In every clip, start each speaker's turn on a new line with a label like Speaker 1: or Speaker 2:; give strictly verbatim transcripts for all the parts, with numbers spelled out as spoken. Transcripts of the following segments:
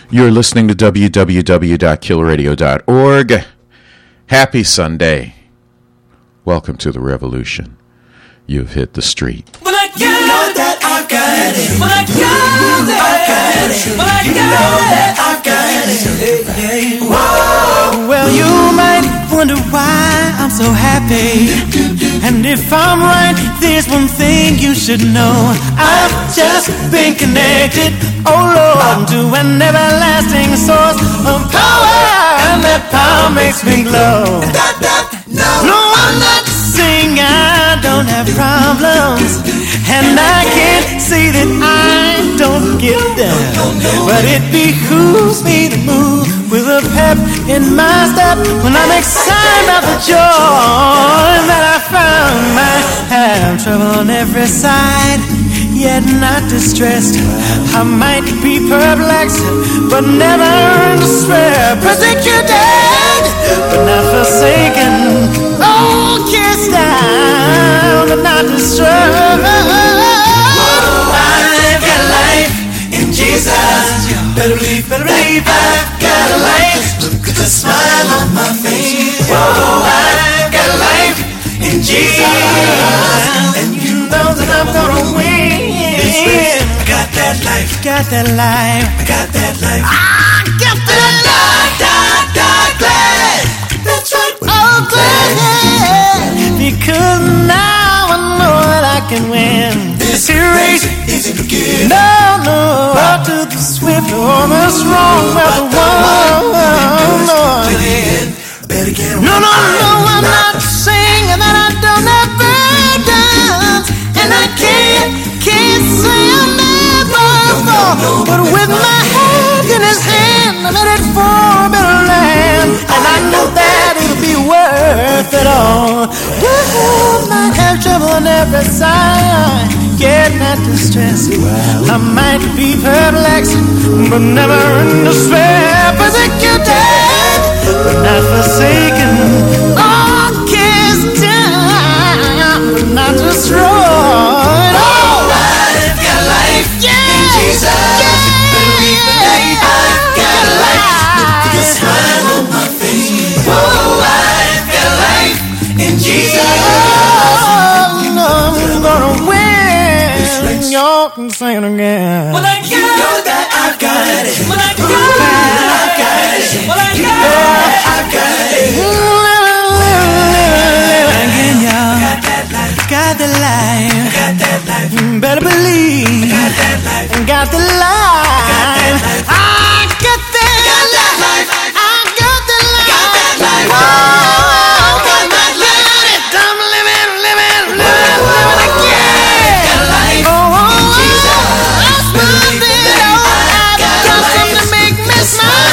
Speaker 1: You're listening to w w w dot kill radio dot org. Happy Sunday. Welcome to the revolution. You've hit the street.
Speaker 2: Well, I got you know that I've got it. Well, I got it. I've got it. Well, I got you know that I've got it. Hey, hey. Whoa. Well, you might wonder why I'm so happy. And if I'm right, there's one thing you should know. I've just been connected, oh Lord, to an everlasting source of power. And that power makes me glow. No, I'm not saying I don't have problems, and I can't say that I don't get them. But it behooves me to move with a pep in my step when I'm excited about the joy that I found. I have trouble on every side, yet not distressed. I might be perplexed, but never in despair. Persecuted, but not forsaken. Oh, cast down, but not destroyed. Whoa, I've got life in Jesus. You better believe, better believe I've got a life. Look at the smile on my face. Whoa, I've got life in Jesus. And you know that I'm gonna win. I got that life, got that life, I got that life. I got that life, die, die, glad. That's right, oh glad. Because now I know that I can win. This race isn't beginning. No, no, not to the swift or the strong, but the one. No, no, no, I'm not saying that I don't have burdens, and I can't, can't say I'll never fall. But with my head in His hand, I'm headed for a better land, and I know that it'll be worth it all. Well, I have trouble on every side, yet not distressed. I might be perplexed, but never in despair. Persecuted, but not forsaken. Oh, cast down, but not destroyed. Oh, I've got life in Jesus. I've got life. Look at the smile on my face. Oh, I've got life in Jesus. Oh, no, I'm gonna win. Y'all can sing it again. Well, I got you know that I've got it. Well, I got it. I've got it. Well, I got it. I've got it. Again, y'all. Got that life. Got the life. Got that life. Better believe. Got that life. Got the life. I got that life. I got the life. Got that life. Oh, got that life. I'm living, living, living, living again. Got life. Oh, Jesus. I've done something to make me smile.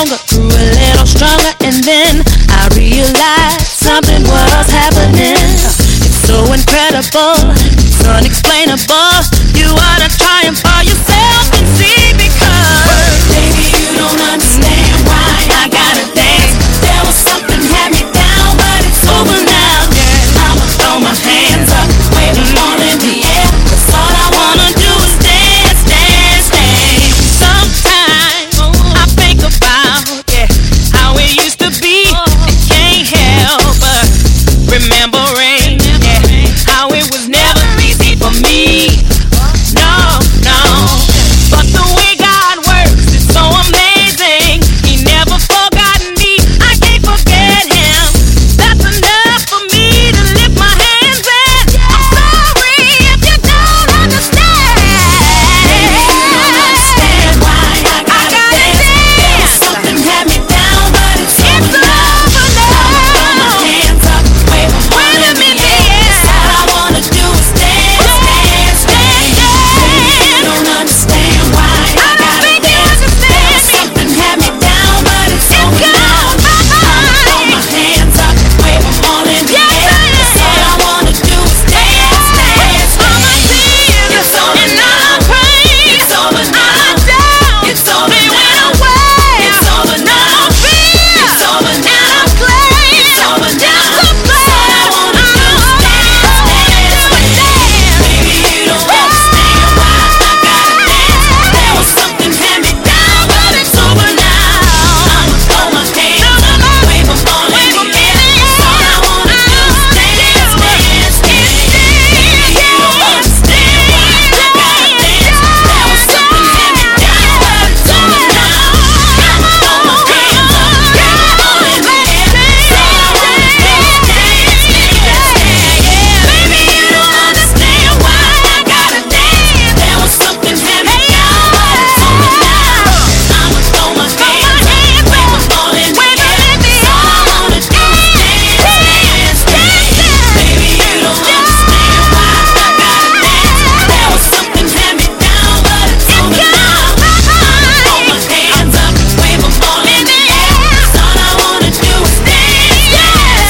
Speaker 3: longer, grew a little stronger, and then I realized something was happening. It's so incredible, it's unexplainable. You ought to try and for yourself and see, because baby, you don't understand why I gotta dance. There was something had me down, but it's over now. Yeah, I'ma throw my hands up, wave them all in the air. Cause all I wanna do is dance, dance, dance. Sometimes I think about, yeah, how it used to be. I can't help but remembering, yeah, how it was never easy for me. No, no, but the way God works is so amazing. He never forgotten me, I can't forget him. That's enough for me to lift my hands and I'm sorry if you don't understand. Baby, you don't understand why I gotta, I gotta dance. dance. There was something had me down, but it's, it's over now. Over now. Throw my hands up, wave them all in the air. All I wanna do is dance, dance, dance, dance. Baby, you don't understand why I, I gotta dance. There was something had me down, but it's, it's over now. I'ma throw my hands up, wave them all in the air. Cause all I wanna do is dance, dance, dance. It's over now. It's over now. It's over now. It's over now. It's over now. It's over now. All I wanna do is dance, dance, dance. Baby, you don't understand why I gotta dance. There was something had me down, but it's over now. I'ma throw my hands up, wave them all in the air. All I wanna do is dance, dance, dance. Baby, you don't understand why I gotta dance. There was something had me down, but it's over now. I'ma throw my hands up, wave them all in the air. All I wanna do is dance, dance, dance. Baby, you don't understand why I gotta dance. There was something had me down, but it's over now. I'ma throw my hands up, wave them all in the air. All I wanna do is dance, dance, dance. Baby, you don't understand why I gotta dance. There was something had me down, but it's over now. I'ma throw my hands up, wave them all in the air. All I wanna do is dance, dance,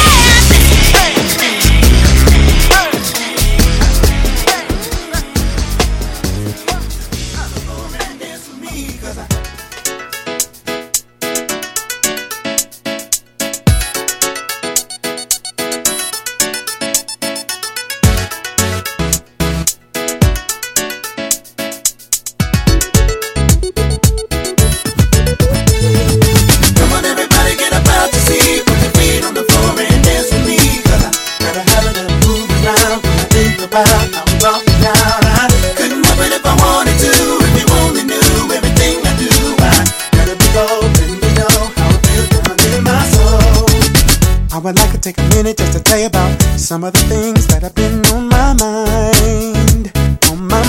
Speaker 2: Come on, everybody, get about to see. Put your feet on the floor and dance with me. Cause I got a habit of moving around when I think about how I'm rocking out. I couldn't help it if I wanted to. If you only knew everything I do, I gotta be bold and you know how it feels down in my soul. I would like to take a minute just to tell you about some of the things that have been on my mind. On my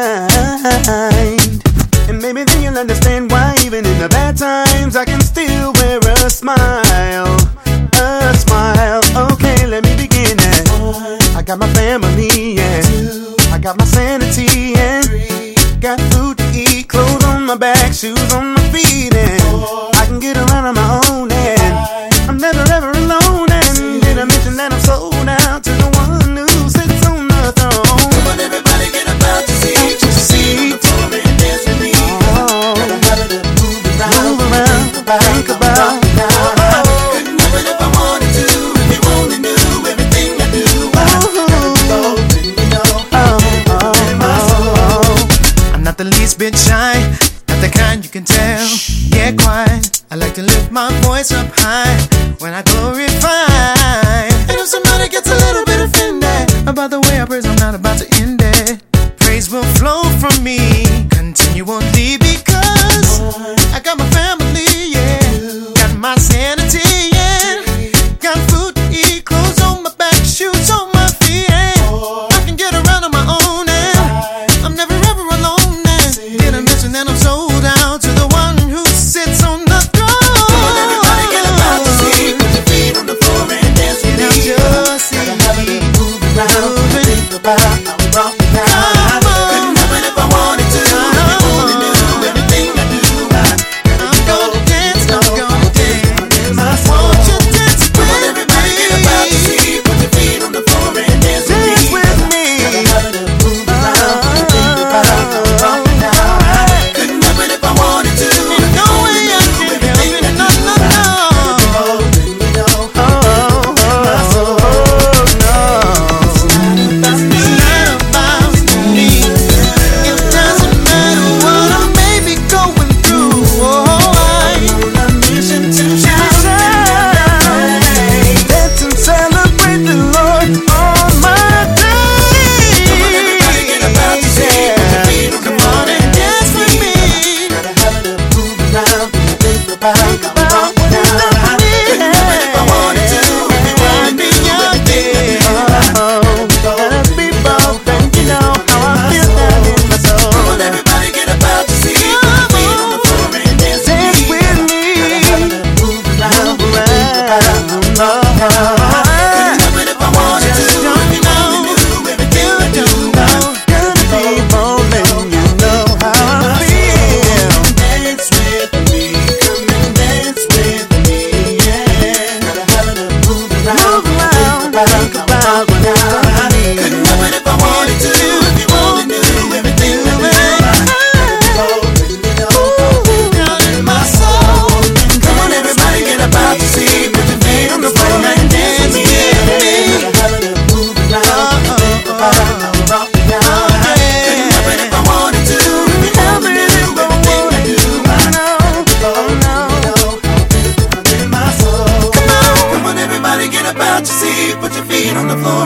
Speaker 2: mind. And maybe then you'll understand why even in the bad times I can still wear a smile. A smile. Okay, let me begin it. I got my family and I got my sanity and got food to eat, clothes on my back, shoes on my feet, and I can get around on my own and I'm never ever alone. And did I mention that I'm sold out to the one who sits on the throne? Come on, everybody, get about to see. See, on the floor and dance with me. Got a habit of moving around, move around, think about, think about. Couldn't help it if I wanted to. If you only knew everything I do, I gotta be bold and you know how I'm in my soul.
Speaker 4: I'm not the least bit shy, not the kind you can tell. Yeah, quite. I like to lift my voice up high when I glorify. And if somebody gets a little bit offended about the way I praise, I'm not about to end it. Praise will flow from me continually because I got my family, yeah. Got my sanity, yeah. Got food to eat, clothes on my back, shoes on my feet, and I can get around on my own, and I'm never ever alone. And did I mention that I'm sold out to the one who sits on the throne?
Speaker 2: Come on, everybody, get about to see. Put your feet on the floor and dance with me.
Speaker 4: Just see.
Speaker 2: Got a habit of moving around, think about how I'm rocking out. Couldn't help it if I wanted to. If you only knew everything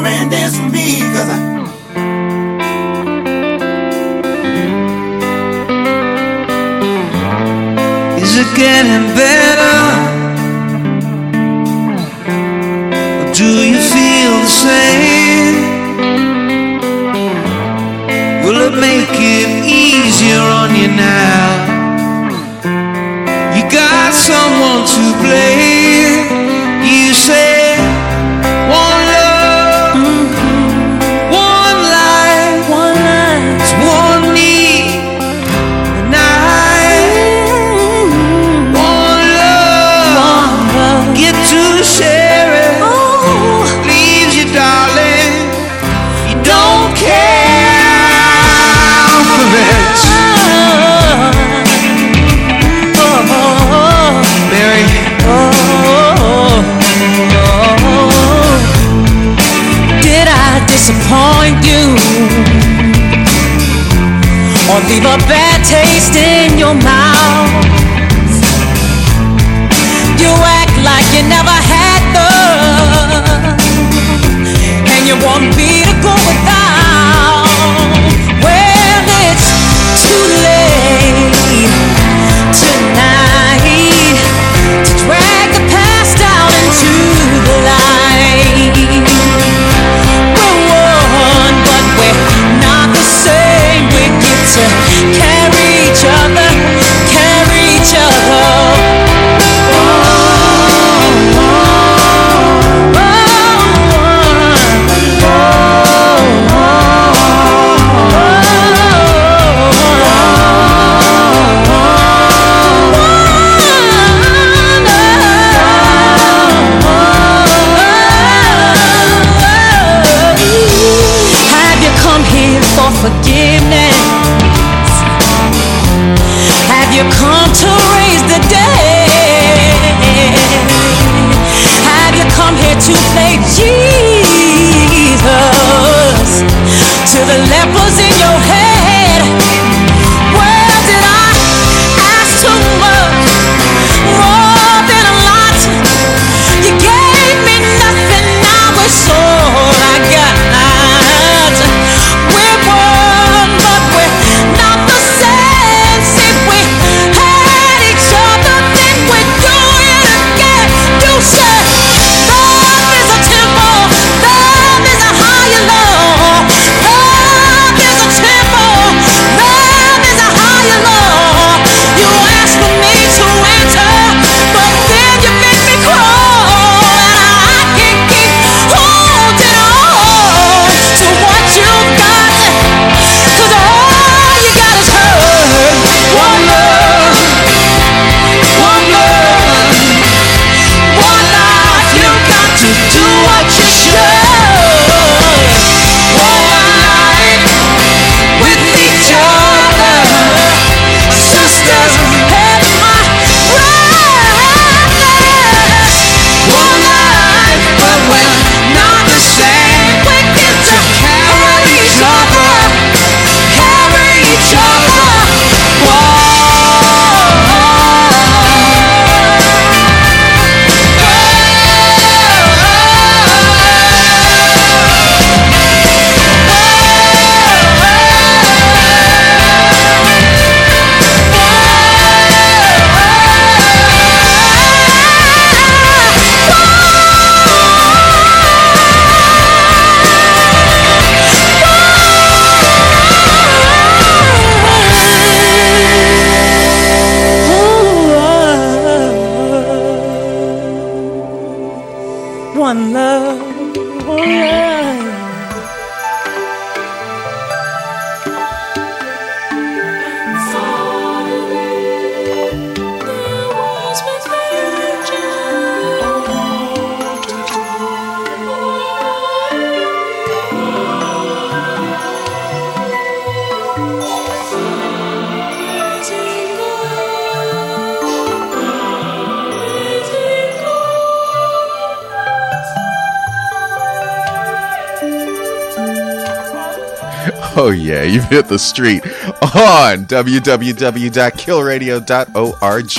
Speaker 4: man, dance with me, cause I
Speaker 5: Is it getting better? Or do you feel the same? Will it make it easier on you now? You got someone to blame. You say one love, mm-hmm. one life, one life, it's one need, and I mm-hmm. one love, one love, get to share it. Oh. Leaves you, darling, you don't care for it. Oh, oh, oh. Mary. Oh, oh, oh. Did I disappoint you or leave a bad taste in your mouth? You act like you never had love, and you want me to go without. Well, it's too late tonight to drag the past out into the light. We're one, but we're not the same. We get to carry each other, carry each other. Oh, oh, oh, Have you come here for forgiveness? Have you come to raise the dead? Have you come here to play Jesus to the lepers in your head? Well, did I ask too much? More than a lot. You gave me nothing, now it's all I got. We're one, but we're not the same. See, we had each other, then we do it again. You said love is a temple, love is a higher law. Love is a temple, love is a higher law. You asked for me to enter, but then you make me crawl, and I can't keep holding on to what you got, 'cause all you got is hurt. One love, one love, one life. You got to do what you should. One life with each other, sisters, head my brothers. One life, but we're not the same. We get to carry each other, carry each other. One love, one love.
Speaker 1: Oh, yeah, you've hit the street on w w w dot kill radio dot org.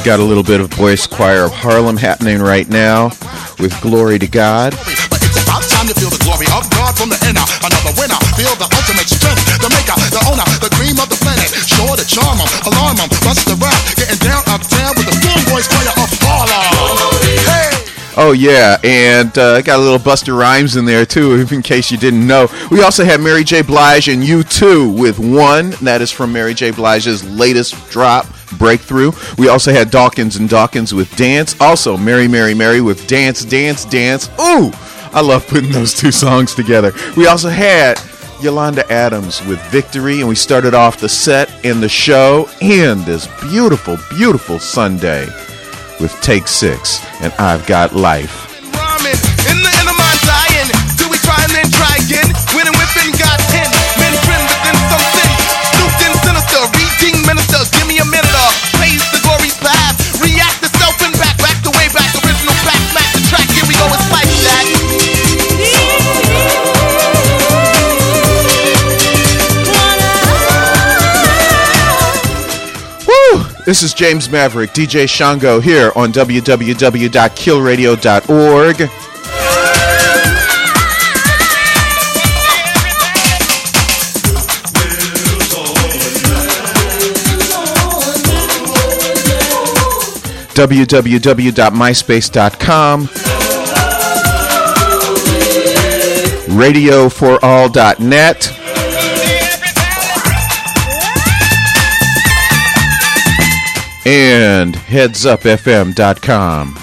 Speaker 1: got a little bit of Boys Choir of Harlem happening right now with Glory to God.
Speaker 6: But it's about time to feel the glory of God from the inner. Another winner, feel the ultimate strength. The maker, the owner, the cream of the planet. Sure to charm them, alarm them, bust the rap. Getting down, uptown with the full Boys Choir of Harlem. Hey!
Speaker 1: Oh, yeah, and uh, got a little Busta Rhymes in there, too, in case you didn't know. We also had Mary J. Blige and U two with One. That is from Mary J. Blige's latest drop, Breakthrough. We also had Dawkins and Dawkins with Dance. Also, Mary, Mary, Mary with Dance, Dance, Dance. Ooh, I love putting those two songs together. We also had Yolanda Adams with Victory, and we started off the set and the show and this beautiful, beautiful Sunday with Take Six and I've Got Life.
Speaker 6: Rhyming, in the inner mind dying. Do we try and then try again? When and whipping got ten. Men trim within some sin. Stooped and sinister. Reading minister. Give me a minute or praise the glory path. React to self and back. Back the way back. Original back. Smack the track. Here we go. It's like that.
Speaker 1: This is James Maverick, D J Shango, here on w w w dot kill radio dot org. w w w dot myspace dot com. radio for all dot net. And heads up f m dot com.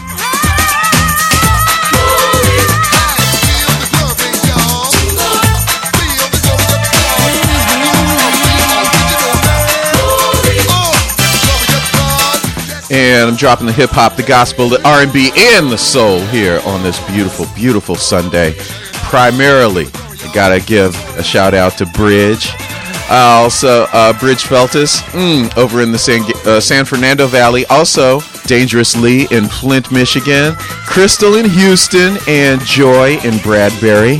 Speaker 1: And I'm dropping the hip-hop, the gospel, the R and B, and the soul here on this beautiful, beautiful Sunday. Primarily, I gotta give a shout-out to Bridge. Uh, also, uh, Bridge Feltus mm, over in the San, uh, San Fernando Valley. Also, Dangerous Lee in Flint, Michigan. Crystal in Houston. And Joy in Bradbury.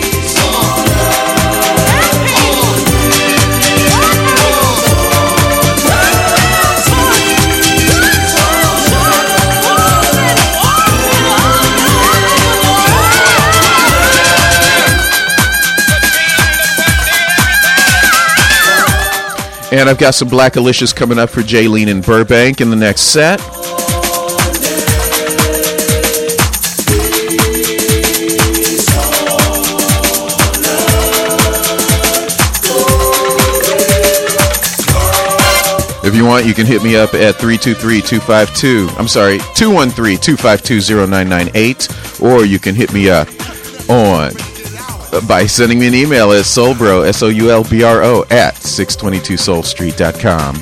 Speaker 1: And I've got some Black Alicious coming up for Jaylene in Burbank in the next set. If you want, you can hit me up at three two three, two five two, I'm sorry, two one three, two five two, zero nine nine eight, or you can hit me up on by sending me an email at soulbro, S O U L B R O, at six twenty-two soul street dot com.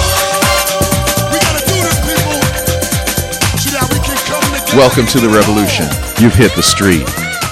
Speaker 1: Welcome to the revolution. You've hit the street.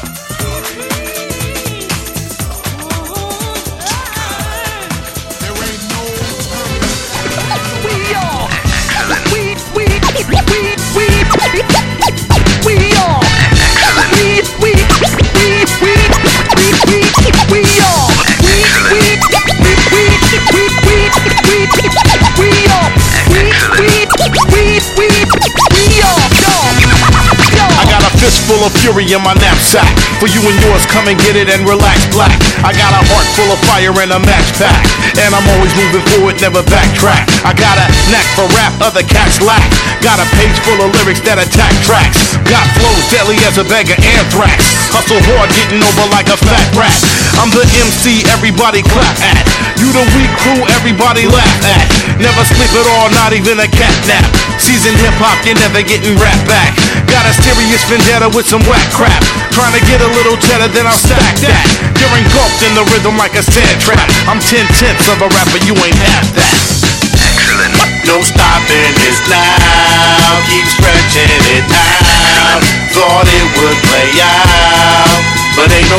Speaker 7: Full of fury in my knapsack. For you and yours, come and get it and relax, black. I got a heart full of fire and a match pack, and I'm always moving forward, never backtrack. I got a knack for rap, other cats lack. Got a page full of lyrics that attack tracks. Got flows deadly as a bag of anthrax. Hustle hard, getting over like a fat rat. I'm the M C everybody clap at. You the weak crew everybody laugh at. Never sleep at all, not even a cat nap. Seasoned hip-hop, you're never getting rap back. Got a serious vendetta with some whack crap. Trying to get a little cheddar, then I'll stack that. You're engulfed in the rhythm like a sand trap. I'm ten-tenths of a rapper, you ain't half that. Excellent. No stopping this now. Keep stretching it out. Thought it would play out, but ain't no stopping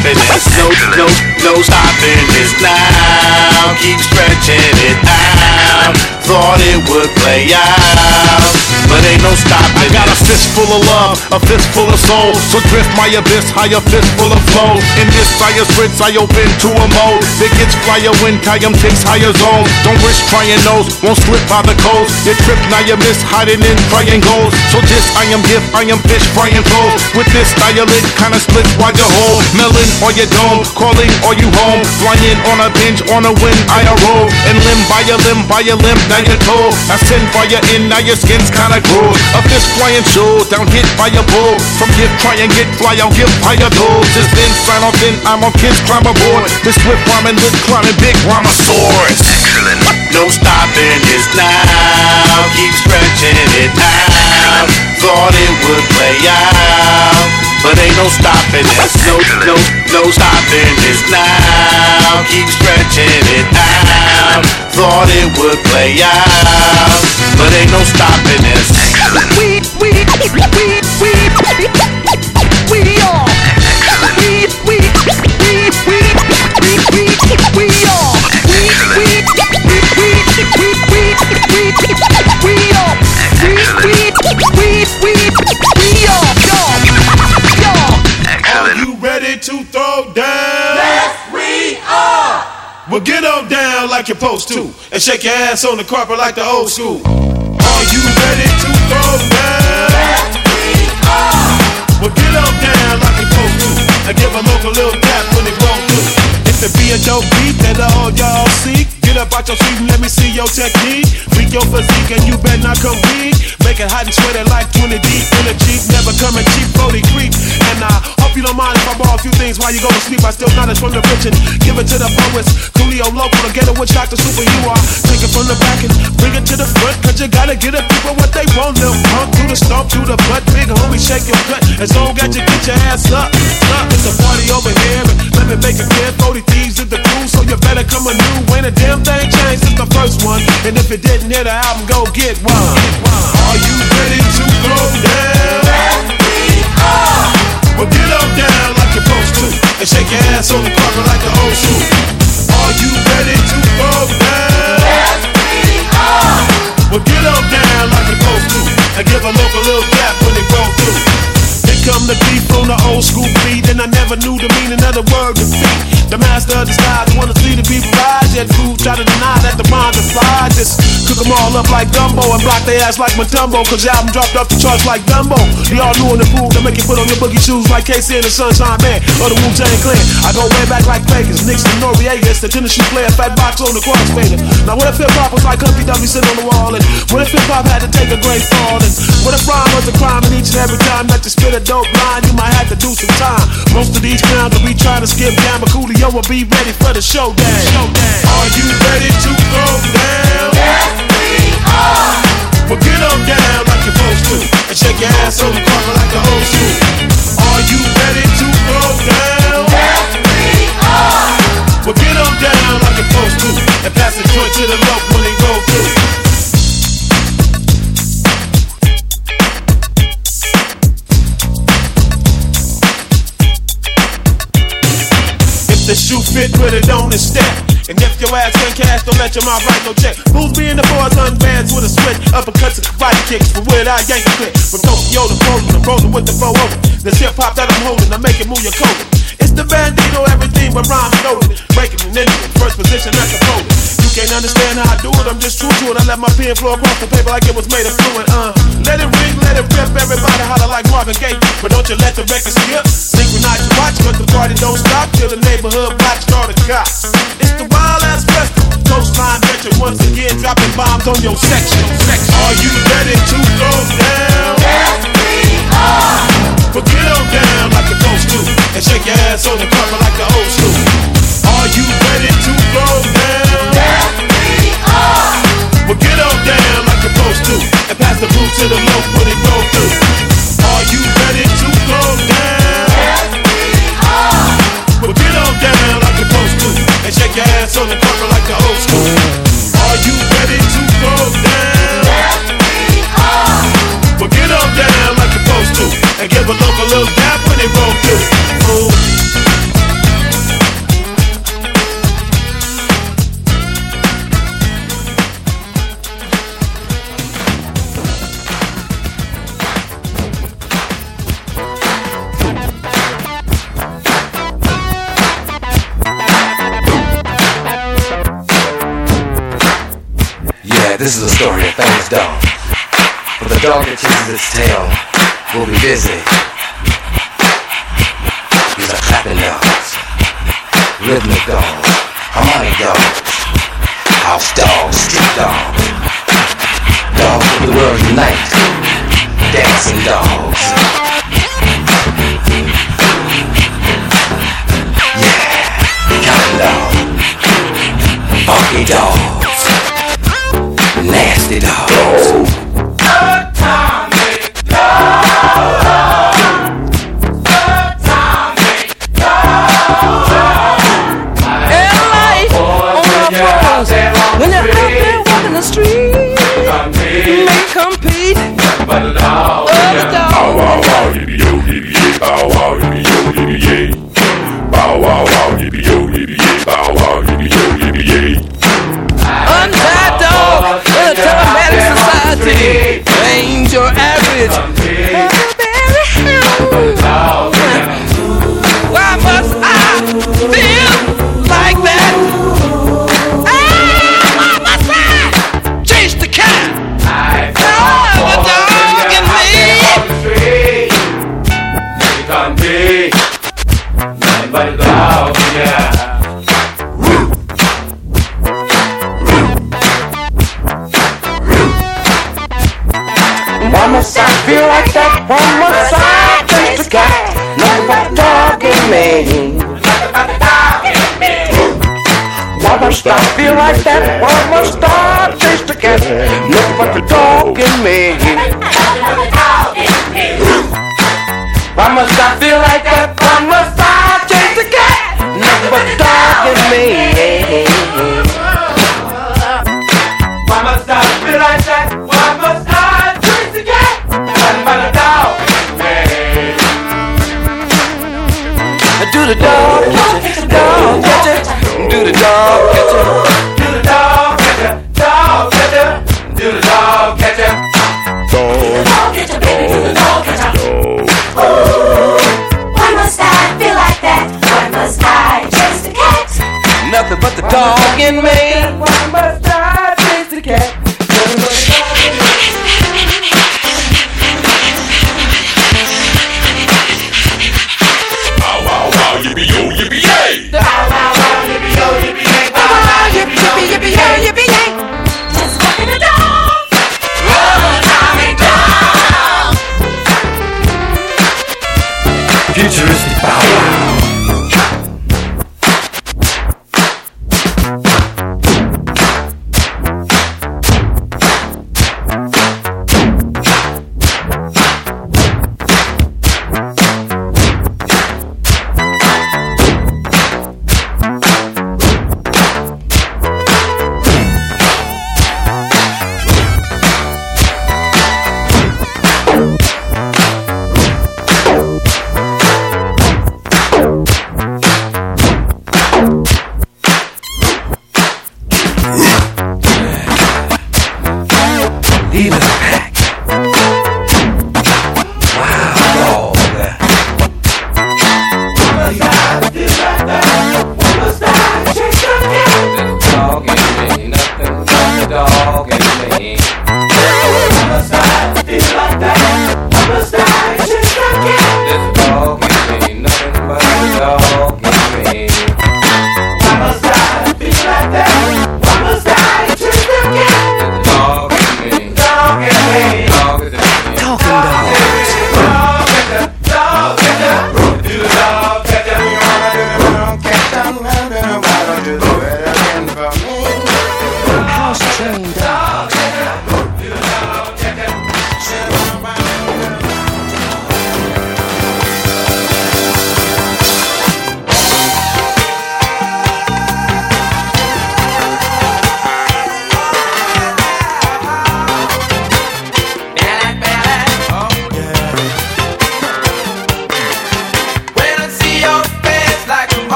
Speaker 7: stopping this. No, no, no stopping this now. Keep stretching it out. Thought it would play out, but ain't no stopping. I got a fist full of love, a fist full of soul. So drift my abyss, higher fist full of flow. In this fire spritz, I open to a mode that gets flyer when Kayam takes higher zone. Don't risk trying those, won't slip by the coast. You trip, now you miss, hiding in triangles. So this I am gift, I am fish frying toes. With this style it kinda splits while you hold. Melon or your dome, calling or you home. Flying on a binge, on a win, I a roll. And limb by a limb, by a limb, now you're told. I send fire in, now your skin's kinda gross. A fish flying show, down hit by a bull. From gift, try and get fly, I'll give higher dose. Just then, sign off in, I'm on kids, climb aboard. This swift rhyming, lip climbing, big rhinosaurus. Excellent. No stopping this now, keep stretching it out. Thought it would play out, but ain't no stopping this. No, no, no stopping this now, keep stretching it out. Thought it would play out, but ain't no stopping this.
Speaker 2: We, we, we, we, we, we are. We, we, we, we, we, we, we are. We, we, we, we, we, we, we, we are. We, we, we, we, we are. Y'all,
Speaker 8: are you ready to throw down?
Speaker 2: Yes, we are.
Speaker 8: Well, get on down like you're supposed to, and shake your ass on the carpet like the old school. Are you ready to throw down?
Speaker 2: Yes, we are.
Speaker 8: Well, get on down like you're supposed to, and give a local little tap when they roll through. If it be a dope beat that all y'all seek, get up out your seat and let me see your technique. Freak your physique and you better not come weak. Make it hot and sweaty like twenty deep in a Jeep. Never coming cheap, forty creep. And I hope you don't mind if I borrow a few things while you go to sleep. I still got it from the rich and give it to the poets. Coolio local, to get it with Doctor Super you are. Take it from the back and bring it to the front, cause you gotta get the people what they want. Little punk, to the stomp, to the butt. Big homie, shake your gut. As long as you get your ass up, up. It's a party over here and let me make it clear. forty thieves in the crew, so you better come anew. Ain't a damn thing changed since the first one. And if it didn't hit the album, go get one. Are you ready to go down?
Speaker 2: Yes, we are.
Speaker 8: Well, get on down like you're supposed to, and shake your ass on the carpet like the old school. Are you ready to go down?
Speaker 2: Yes, we are.
Speaker 8: Well, get on down like you're supposed to, and give a local little tap when they roll through. Come the thief on the old school beat, and I never knew the meaning of the word defeat. The master of the styles wanna see the people rise, yet food try to deny that the minds are fried. Just cook them all up like gumbo and block their ass like Matumbo, cause the album dropped off the charts like Dumbo. They all new in the food to make you put on your boogie shoes like K C and the Sunshine Man or the Wu-Tang Clan. I go way back like Vegas, Nixon, Noriegas, the Tennessee player, fat box on the crossfader. Now what if hip-hop was like Humpty Dumpty sitting on the wall, and what if hip-hop had to take a great fall, and what if rhyme was a crime, and each and every time that you spit a dope line, you might have to do some time. Most of these clowns will be trying to skip down, but Coolio will be ready for the showdown. Are you ready to go down?
Speaker 2: Yes, we are.
Speaker 8: Well, get on down like you're supposed to, and shake your ass on the carpet like the old school. Are you ready to go down?
Speaker 2: Yes, we are.
Speaker 8: Well, get on down like you're supposed to, and pass the joint to the lope when they roll through. The shoe fit with it on the step. And if your ass can't cash, don't let your mouth write no check. Fools be in the boys, unbands with a switch. Uppercuts and karate kicks, but with our Yankee click. From Tokyo to Poland, I'm rolling with the four over. This hip hop that I'm holding, I make it move your coat. It's the bandito, everything but rhymes loaded. Breaking an Indian, first position at the pole. You can't understand how I do it, I'm just true to it. I let my pen flow across the paper like it was made of fluid. Uh, let it ring, let it rip, everybody holler like Marvin Gaye. But don't you let the record skip. Synchronize your watch, but the party don't stop till the neighborhood watch start a cop. It's the wild ass festival, coastline veteran once again dropping bombs on your section. Are you ready to go down?
Speaker 2: Yes, we are.
Speaker 8: Well, get on down like you're supposed to, and shake your ass on the carpet like the old school. Are you ready to go down?
Speaker 2: Yes, we are.
Speaker 8: Well, get on down like you're supposed to, and pass the boot to the loaf when it roll through. Are you ready to go down?
Speaker 2: Yes, we are.
Speaker 8: Well, get on down like you're supposed to, and shake your ass on the carpet like the old school. Are you ready to go down?
Speaker 2: Yes, we are.
Speaker 8: Well,
Speaker 9: this is a story of famous dog. For the dog that chases its tail will be busy. These are clapping dogs, rhythmic dogs, harmonic dogs, house dogs, street dogs, dogs of the world unite, dancing dogs. Yeah, counting dogs, funky dogs, nasty dogs.
Speaker 5: When you're out there walking the street, you may compete. But the dog, bow wow wow, yippee yo, yippee yay, bow wow, yippee yo, yippee yay, bow wow wow, yippee yo, yippee yay, bow wow, yippee yo, yippee yay. Untied dog in a telematic society ain't your average. Why must I feel like that? But dog, yeah. Why must I feel like that? Why must I chase the cat? Nothing but the dog in me. Why must I feel like that? Why must I chase the cat? Nothing but the dog in me. Why must I feel like that? Why must I chase the cat? Nothing but the dog in me. Why must I feel like that? Why must I chase the cat? Nothing but the dog in me. Do the dog catch it, dog catch it. Do the dog catch it. Do the dog catch it, dog catch it. Do the dog catch it. Dog catch it, baby. Do the dog catch it.
Speaker 10: Why must I feel like that? Why must I chase the cat?
Speaker 5: Nothing but the dog in me. Why must I chase the cat? Nothing but the dog in me. Bow wow wow, yippee yo, yippee yay. Bow wow wow, yippee yo, yippee yay. Bow wow, yippee yippee yippee yo, yippee yay.
Speaker 10: Just walking the dog.
Speaker 5: Run, Tommy dog.
Speaker 9: Futuristic bow wow.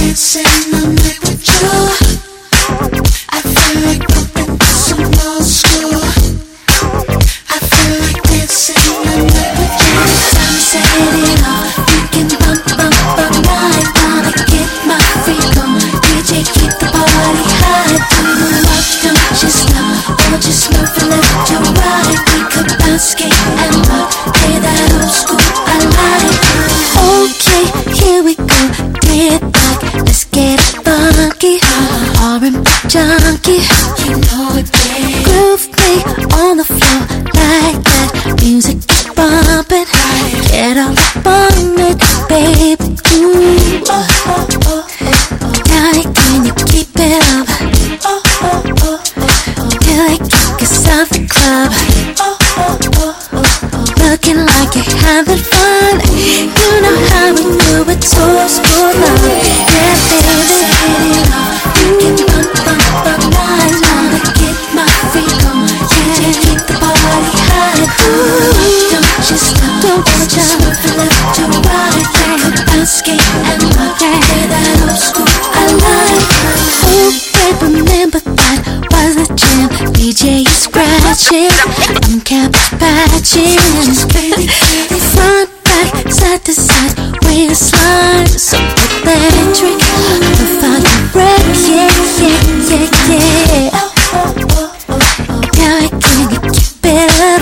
Speaker 5: dancing the night with you. I feel like bumping to some old school. I feel like dancing the night with you. Time set it off. We can bump, bump, bump right. Wanna get my freak on. D J keep the party high. Do the rock, don't just stop. Or just move from left to right. We could bounce, skate and rock. Play that old school I like. Okay, here we go. Get back, let's get funky. R and B junkie, you know it, babe. Groove me on the floor like that. Music is bumping. Get up on it, baby. Ooh, oh, oh, oh, oh. Now can you keep it up? Oh, oh, oh, oh. Till I kick us off the club. Oh, oh, oh, oh. Looking like you're having fun. You know how we do it, so school love. Yeah, baby. You can bump, bump, bump, nice. Wanna get my freak on. Yeah, keep the party high. Ooh, don't just stop, don't just move from left to right. Like a bounce, skate and rock. Yeah, that old school I like. Oh, babe, remember that was the jam. D J is scratching, I'm cabbage patching. Front, back, side to side, waistline, so electric. The fire break, yeah, yeah, yeah, yeah. Now I can't keep it up.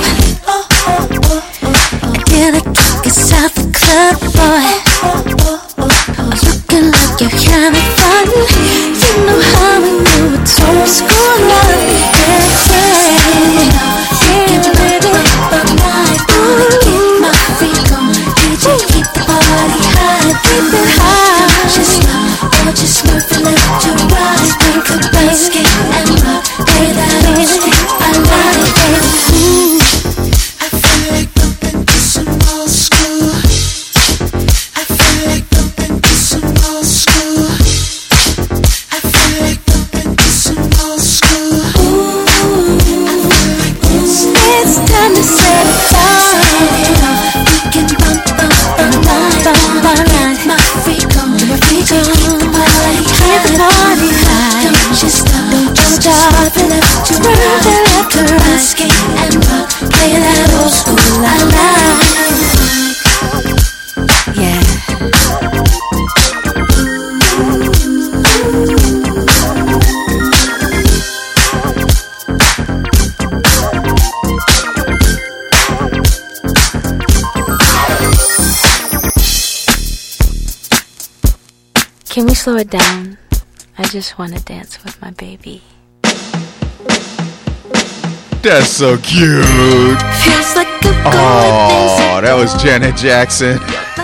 Speaker 5: Till I kick us out the club, boy. Looking like you're having fun. You know how we do it, so school love. Yeah, yeah. Yeah, baby. Ooh, get my freak on. D J keep the party high, keep it high. Just stop, or just move from left to right. Think about skate and rock. Play that old school I like, baby. Ooh, I feel like bumping to some old school. I feel like bumping to some old school. I feel like bumping to some old school. Ooh, I feel like it's, it's time to set it off. We can bump, bump, bump, bump, bump, bump, bump. My freak on, my freak on. Keep the party high, keep the party high. Don't just stop, don't just stop. From left to right, left to right. Skate and rock, play that old school I like. Yeah.
Speaker 11: Can we slow it down? I just want to dance with my baby.
Speaker 1: That's so cute.
Speaker 11: Feels like a
Speaker 1: Oh, that was Janet Jackson.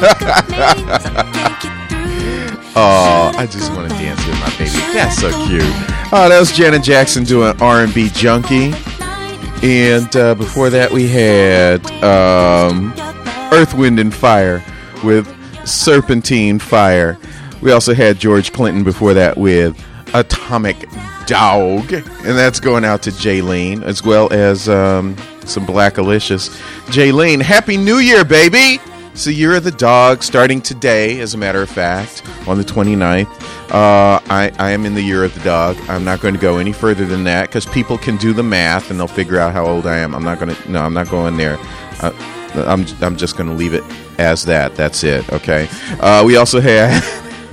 Speaker 1: Oh, I just want to dance with my baby. That's so cute. Oh, that was Janet Jackson doing R and B Junkie. And uh, before that we had um, Earth, Wind and Fire with Serpentine Fire. We also had George Clinton before that with Atomic Dog. And that's going out to Jaylene, as well as um, some Black Alicious. Jaylene, Happy New Year, baby! So Year of the Dog starting today, as a matter of fact, on the twenty-ninth. Uh, I, I am in the Year of the Dog. I'm not going to go any further than that because people can do the math and they'll figure out how old I am. I'm not going to, no, I'm not going there. Uh, I'm, I'm just going to leave it as that. That's it, okay? Uh, we also had...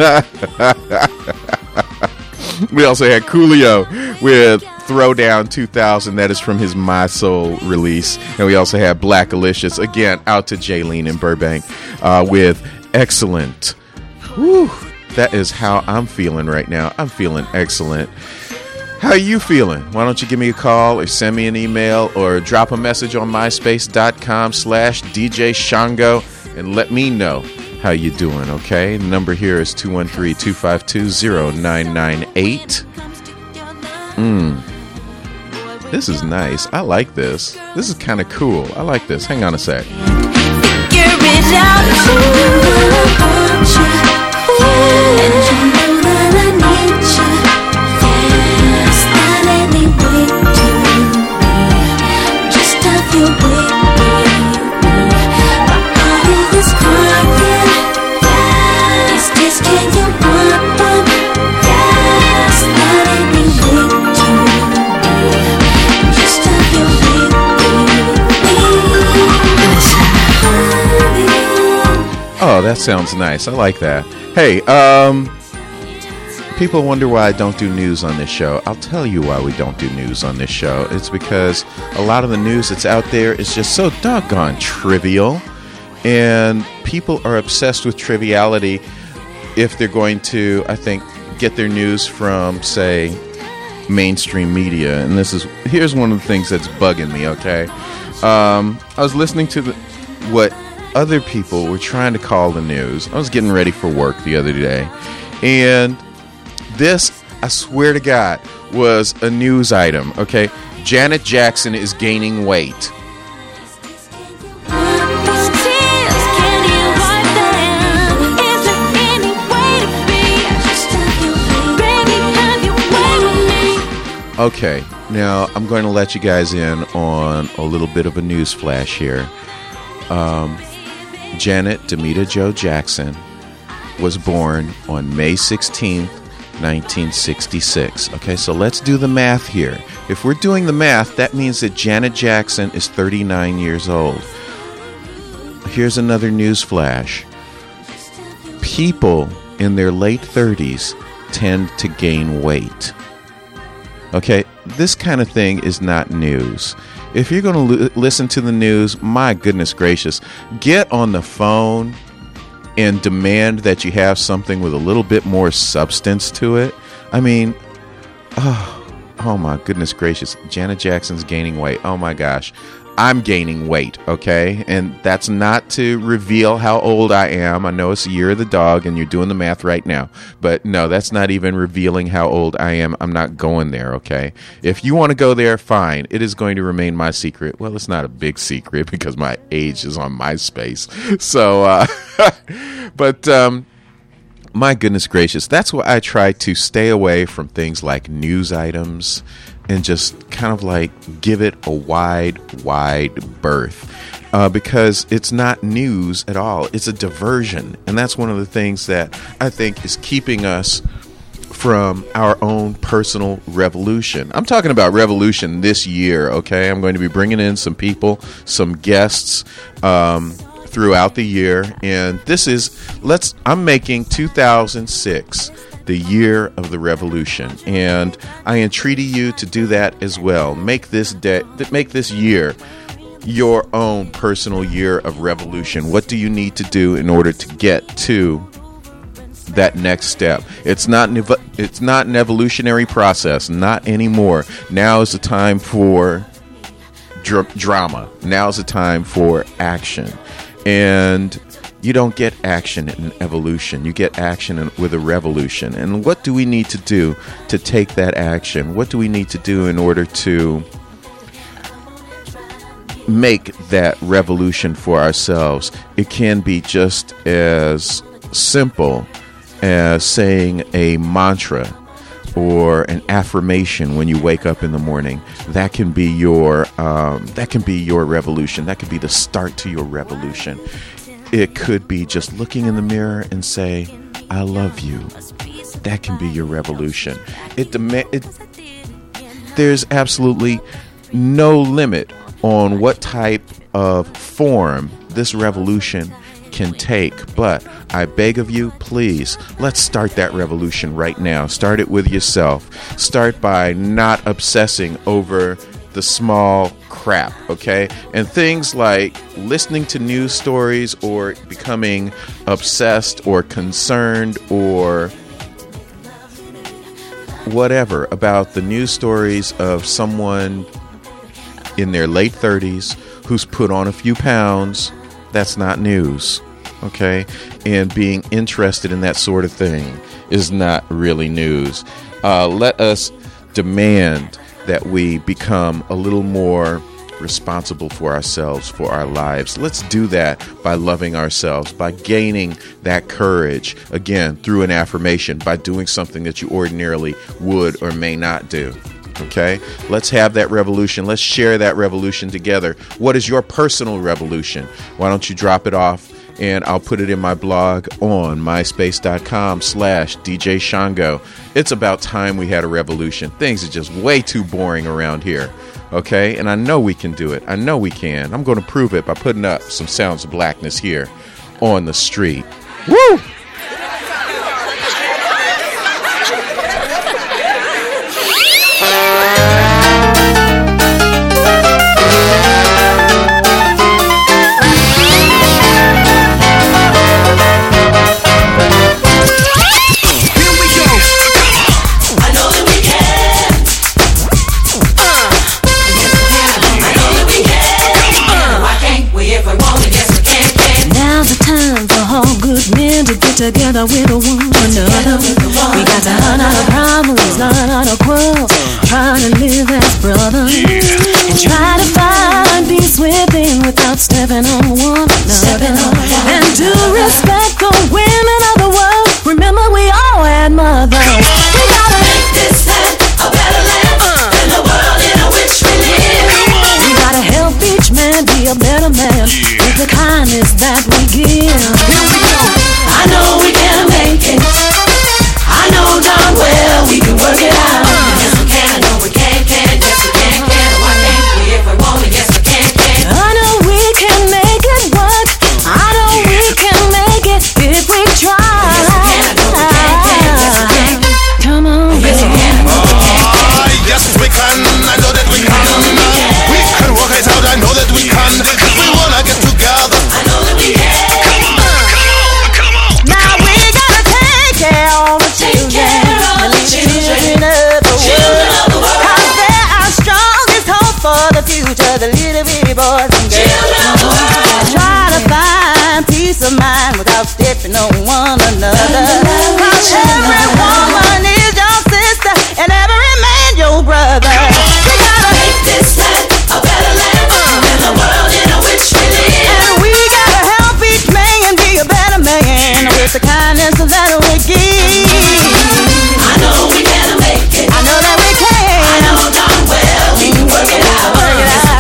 Speaker 1: we also had Coolio with Throwdown two thousand. That is from his My Soul release. And we also had Black Alicious, again, out to Jaylene in Burbank, uh, with Excellent. Whew, that is how I'm feeling right now. I'm feeling excellent. How are you feeling? Why don't you give me a call or send me an email or drop a message on myspace.com slash DJ Shango and let me know how you doing, okay? The number here is two one three, two five two, zero nine nine eight. Mmm. This is nice. I like this. This is kind of cool. I like this. Hang on a sec.
Speaker 5: Figure it out. And you know that I need you. Yes, not any way to just have you with me. My body is crying. Is this can you want, want?
Speaker 1: Oh, that sounds nice. I like that. Hey, um, people wonder why I don't do news on this show. I'll tell you why we don't do news on this show. It's because a lot of the news that's out there is just so doggone trivial, and people are obsessed with triviality if they're going to, I think, get their news from, say, mainstream media. And this is here's one of the things that's bugging me. Okay, um, I was listening to the, what other people were trying to call the news. I was getting ready for work the other day, and this, I swear to God, was a news item. Okay, Janet Jackson is gaining weight. Okay, now I'm going to let you guys in on a little bit of a news flash here. Um, Janet Demita Jo Jackson was born on May sixteenth, nineteen sixty-six. Okay, so let's do the math here. If we're doing the math, that means that Janet Jackson is thirty-nine years old. Here's another news flash. People in their late thirties tend to gain weight. Okay, this kind of thing is not news. If you're going to l- listen to the news, my goodness gracious, get on the phone and demand that you have something with a little bit more substance to it. I mean, oh, oh my goodness gracious, Janet Jackson's gaining weight. Oh my gosh, I'm gaining weight, okay? And that's not to reveal how old I am. I know it's the year of the dog and you're doing the math right now. But no, that's not even revealing how old I am. I'm not going there, okay? If you want to go there, fine. It is going to remain my secret. Well, it's not a big secret because my age is on MySpace. So, uh, but, um, my goodness gracious, that's why I try to stay away from things like news items and just kind of like give it a wide, wide berth. Uh, because it's not news at all. It's a diversion. And that's one of the things that I think is keeping us from our own personal revolution. I'm talking about revolution this year, okay? I'm going to be bringing in some people, some guests, um, throughout the year. And this is, let's, I'm making two thousand six the year of the revolution, and I entreat you to do that as well. Make this day, make this year your own personal year of revolution. What do you need to do in order to get to that next step? It's not an, it's not an evolutionary process, not anymore. Now is the time for dr- drama. Now is the time for action. And you don't get action in evolution. You get action in, with a revolution. And what do we need to do to take that action? What do we need to do in order to make that revolution for ourselves? It can be just as simple as saying a mantra or an affirmation when you wake up in the morning. That can be your um, that can be your revolution. That could be the start to your revolution. It could be just looking in the mirror and say, I love you. That can be your revolution. It, dem- it There's absolutely no limit on what type of form this revolution can take. But I beg of you, please, let's start that revolution right now. Start it with yourself. Start by not obsessing over the small crap, okay? And things like listening to news stories or becoming obsessed or concerned or whatever about the news stories of someone in their late thirties who's put on a few pounds. That's not news, okay? And being interested in that sort of thing is not really news. Uh, let us demand that we become a little more responsible for ourselves, for our lives. Let's do that by loving ourselves, by gaining that courage, again, through an affirmation, by doing something that you ordinarily would or may not do. Okay? Let's have that revolution. Let's share that revolution together. What is your personal revolution? Why don't you drop it off and I'll put it in my blog on myspace.com slash DJ Shango. It's about time we had a revolution. Things are just way too boring around here. Okay? And I know we can do it. I know we can. I'm going to prove it by putting up some Sounds of Blackness here on the street. Woo!
Speaker 3: Together with one another, we got to hunt out problems, not out of quarrels, trying to live as brothers, and try to find peace within without stepping on one another, and to respect the women of the world. Remember, we all had mothers. We gotta make this land a better land than the world in which we live. We gotta help each man be a better man with the kindness that we give. Here we go. I know we can make it. I know darn well we can work it out. Yes we can, I know we can, can. Yes we can, can. Why can't we if we want it? Yes we can, can. I know we can make it work. I know we can make it if we try. Yes we can, I know we can, can. Yes we can. Come on, yes we can, I know we can, can.
Speaker 7: Yes we can, I know that we can. We can work it out, I know that we can. Cause we wanna get together.
Speaker 3: I know that we can. The little bitty boys and girls try to find peace of mind without stepping on one another. Cause every woman is your sister and every man your brother. We gotta make this land a better land than the world in which we live. And we gotta help each man be a better man with the kindness that we give. I know we can make it. I know that we can. I know darn well we can work it out. Work it out.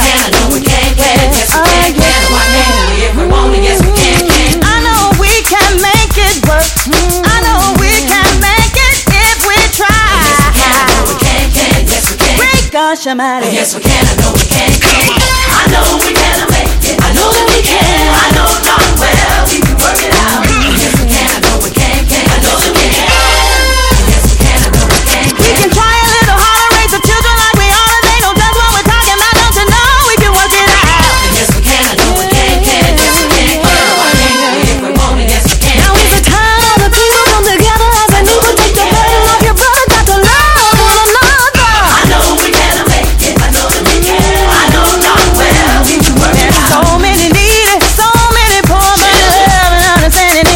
Speaker 3: Almighty. Yes we can, I know we can, can. I know we can make it. I know that we can. I know darn well we can work it out. Yes we can, I know we can, can. I know that we can. Yes we can, I know we can, can. We can try a little harder, raise the children like we are. They know just what we're talking about. Don't you know we can work it out? Yes we can, I know we can, can. Yes we can, can. Why can't we if we want it? Yes we can. Now is the time all the people come together as a new to take the burden off your brother. Got to love one another. I know we can. So many needy, so many poor, but love and understanding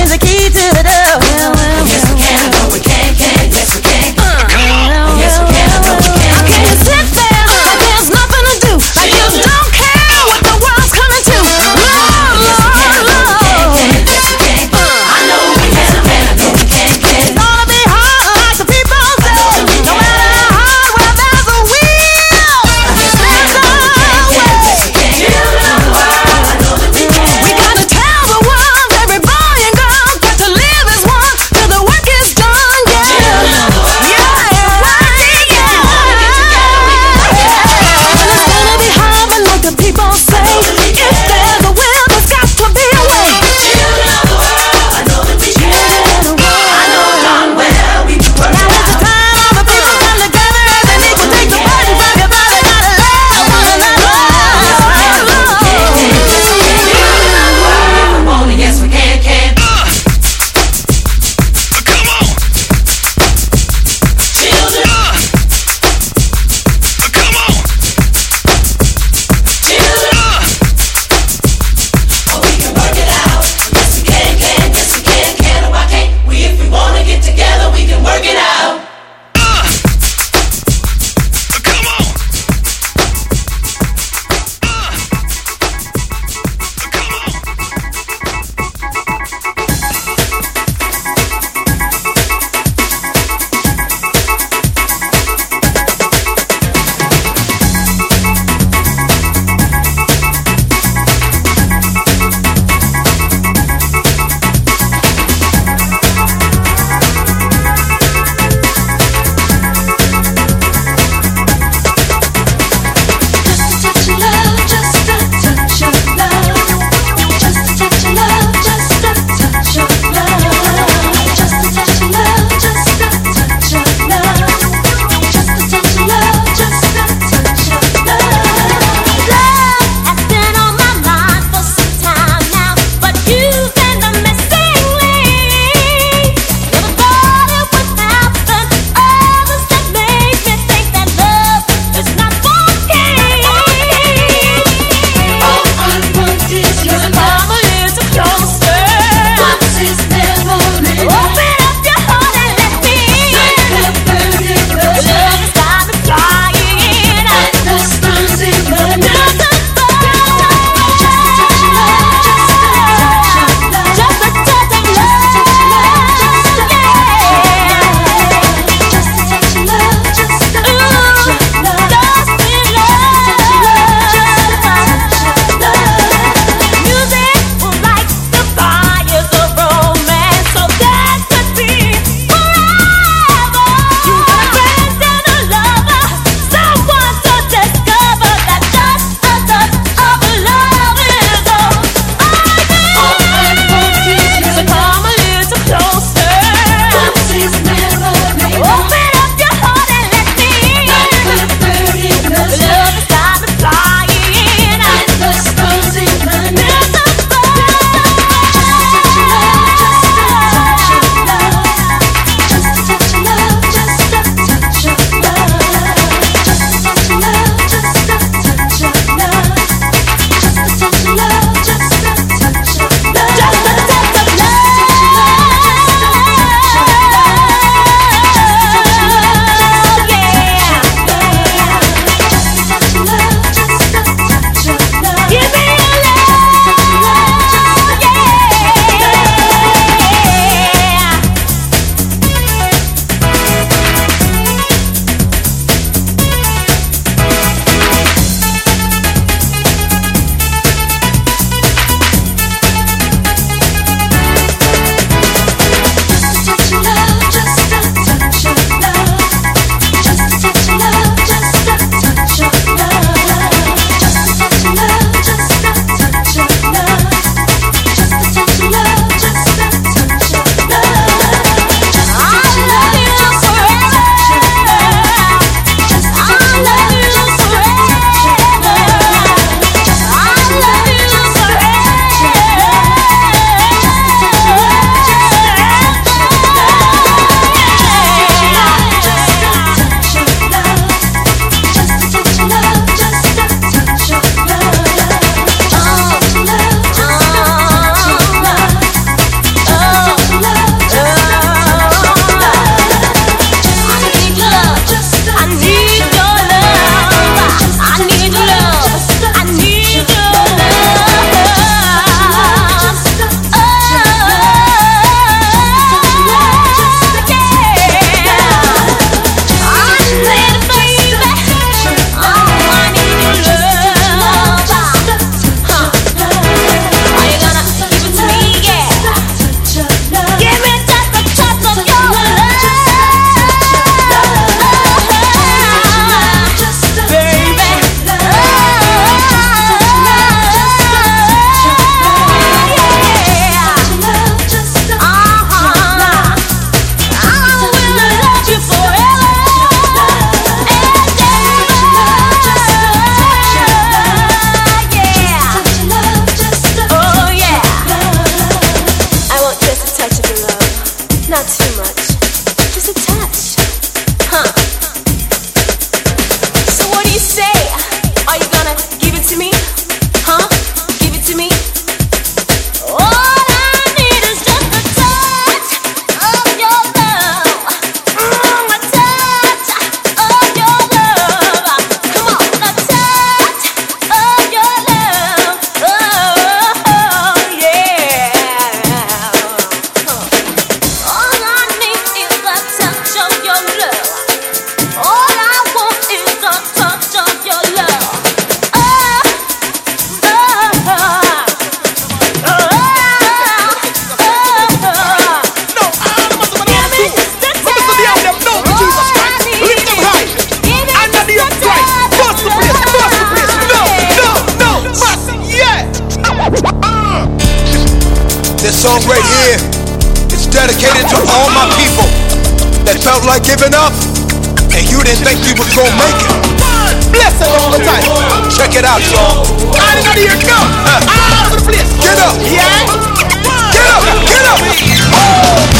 Speaker 12: song right here is dedicated to all my people that felt like giving up and you didn't think you was gonna make it.
Speaker 6: Bless it all the time.
Speaker 12: Check it out, y'all.
Speaker 6: I didn't know here it come. All over the place.
Speaker 12: Get up.
Speaker 6: Yeah.
Speaker 12: Get up. Get up. Oh.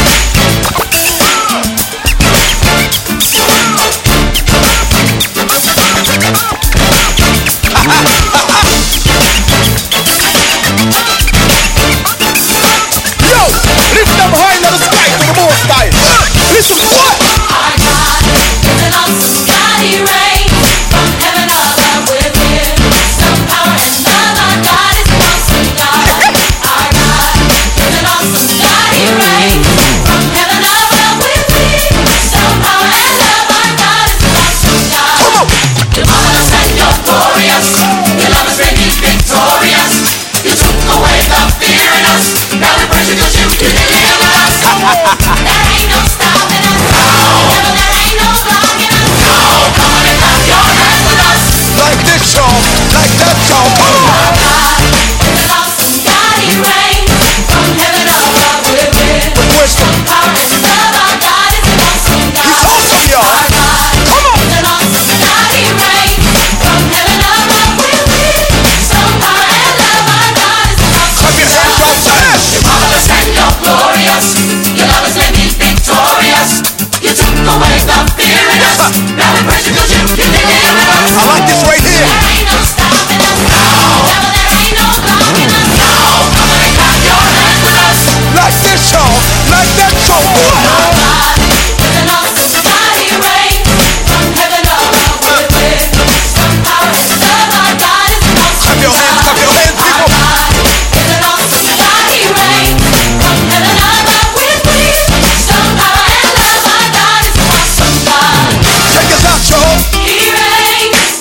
Speaker 6: Yo, lift them high in the sky to the more style. Listen to what?
Speaker 5: Our God is an awesome God. He reigns from heaven above with wisdom, power, and love. Our God is an awesome God. Our God is an awesome God. He reigns from heaven above with wisdom, power, and love. Our God is an awesome God. You're marvelous and you're glorious. Your love has made me victorious. You took away the fear in us. Now we praise you 'cause you deliver us. There ain't no stopping us. Devil, there ain't no blocking us. Come on and clap your hands with us.
Speaker 12: Like this, y'all. Like that, y'all. Come on.
Speaker 5: Our God is an awesome God. He reigns from heaven above with wisdom, power, and love. Our God is an awesome God.
Speaker 12: He's awesome, y'all.
Speaker 5: Our God is an awesome God. He reigns from heaven above with wisdom, power, and love. Our God is an awesome
Speaker 12: Clap your hands
Speaker 5: God.
Speaker 12: right there.
Speaker 5: You're marvelous and you're glorious. Your love has made me victorious. You took away the fear in us. Now we praise you 'cause you deliver us.
Speaker 12: I like this right here.
Speaker 5: There ain't no stopping us. Devil, there ain't no blocking us. Come on and clap your hands with us.
Speaker 12: Like this, y'all. Like that, y'all. What?
Speaker 5: Our God is an awesome God. He reigns from heaven above with wisdom, power, and love. Our God is an awesome
Speaker 12: Clap your hands, clap your hands,
Speaker 5: Our
Speaker 12: people.
Speaker 5: God is an awesome God. He reigns from heaven above with wisdom, power, and love. Our God is an awesome God.
Speaker 12: Check this out, y'all.
Speaker 5: He reigns.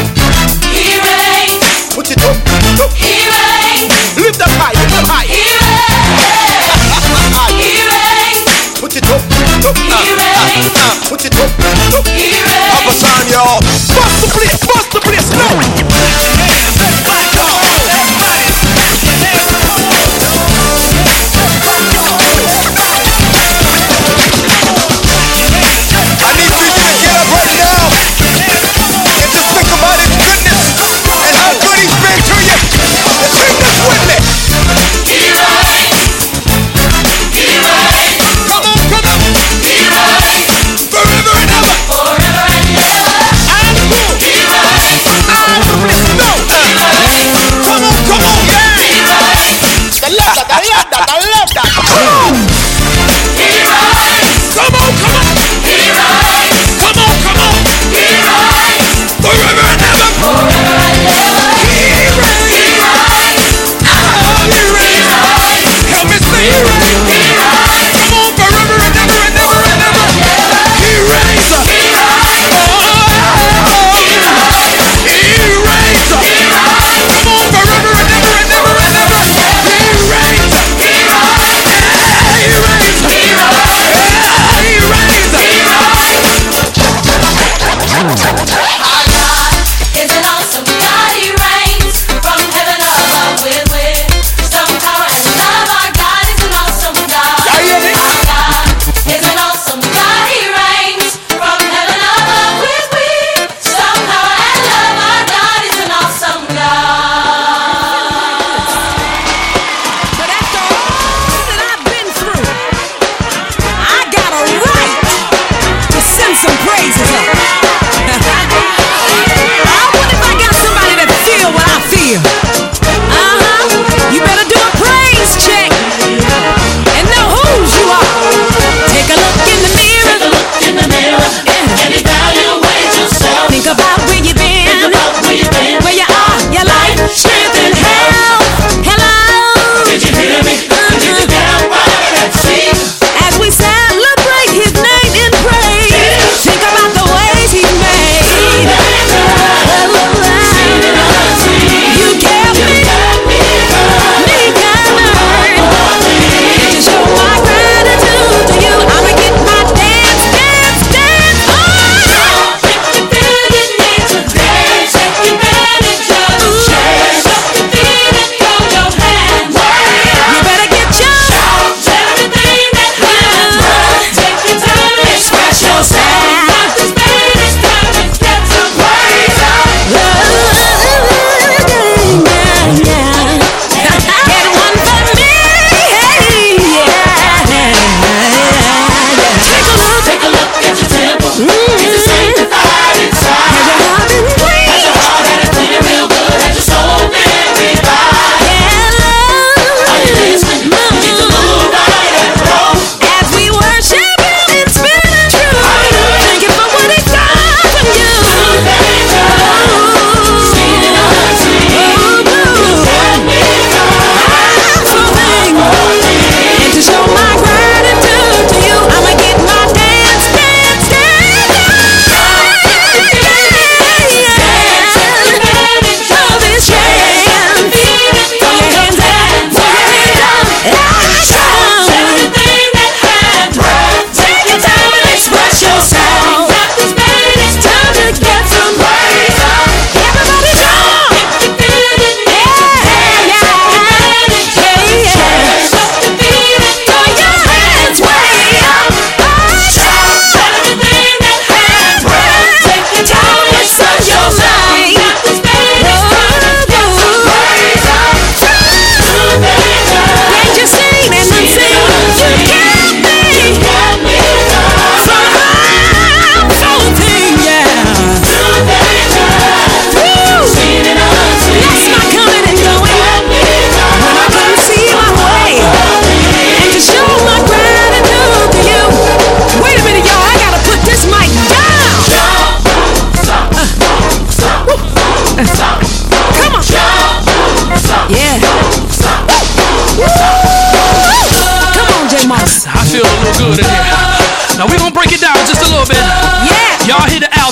Speaker 5: He reigns.
Speaker 12: What you do? Do.
Speaker 5: He reigns.
Speaker 6: Lift them high. Lift them high.
Speaker 5: He reigns. He reigns.
Speaker 12: What you do? Do.
Speaker 5: He reigns.
Speaker 12: What you do? Do.
Speaker 5: He reigns.
Speaker 12: Papa sign, y'all.
Speaker 6: Bust the place. Bust the place. No.
Speaker 12: I need for you to get up right now and just think about his goodness and how good he's been to you. And sing this with me.
Speaker 5: He reigns. He reigns.
Speaker 12: Come on, come on.
Speaker 5: He reigns.
Speaker 12: Forever and ever.
Speaker 5: Forever and ever.
Speaker 12: And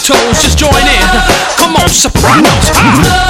Speaker 13: toes, just join in. Come on, sopranos.